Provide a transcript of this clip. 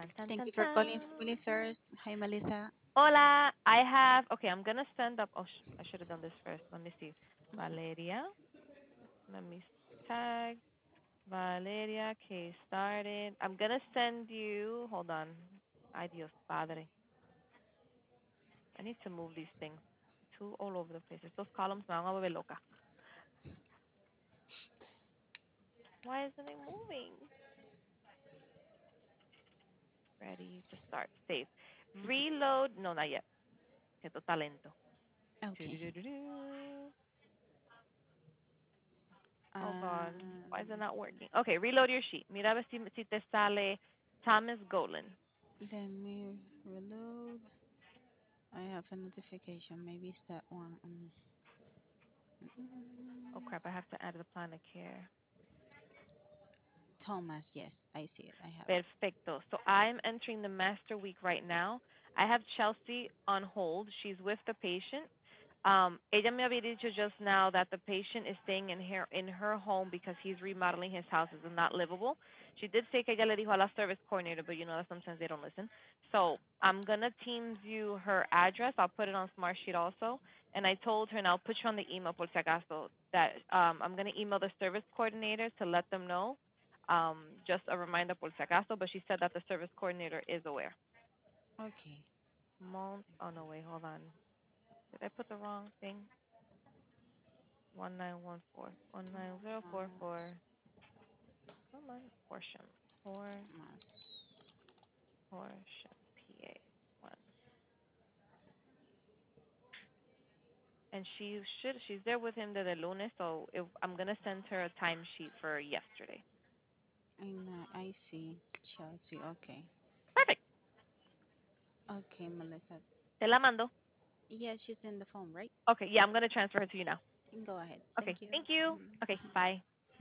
Tan, tan, Thank tan, you for calling Family tan. First. Hi, Melissa. Hola, I have. Okay, I'm gonna send up. Oh, I should have done this first. Let me see. Valeria. Let me tag Valeria. Case started. I'm gonna send you. Hold on. Ay Dios Padre. I need to move these things. Too all over the place. Estos columns me van a volver loca. Why isn't it moving? Ready to start. Save. Reload. No, not yet. Esto está lento. Okay. Do-do-do-do-do. Oh God, why is it Um, not working? Okay, reload your sheet. Mira a ver si te sale Thomas Golan. Let me reload. I have a notification. Maybe it's that one. Oh crap, I have to add the plan of care. Thomas, yes, I see it. I have it. Perfecto. So I'm entering the master week right now. I have Chelsea on hold. She's with the patient. Ella me había dicho just now that the patient is staying in her home because he's remodeling his house. It's not livable. She did say que ella le dijo a la service coordinator, but you know that sometimes they don't listen. So I'm gonna Teams you her address. I'll put it on Smartsheet also. And I told her, and I'll put you on the email por si acaso, that I'm gonna email the service coordinators to let them know. Just a reminder por si acaso, but she said that the service coordinator is aware. Okay. Oh no, wait, hold on. Did I put the wrong thing? 1914 19044. Come on, Horsham. Thomas. Horsham, PA. One. And she's there with him the lunes, so I'm gonna send her a timesheet for yesterday. And I see Chelsea. Okay. Perfect. Okay, Melissa. Te la mando. Yeah, she's in the phone, right? Okay, yeah, I'm gonna transfer her to you now. Go ahead. Okay, Thank you. thank you. Okay, bye.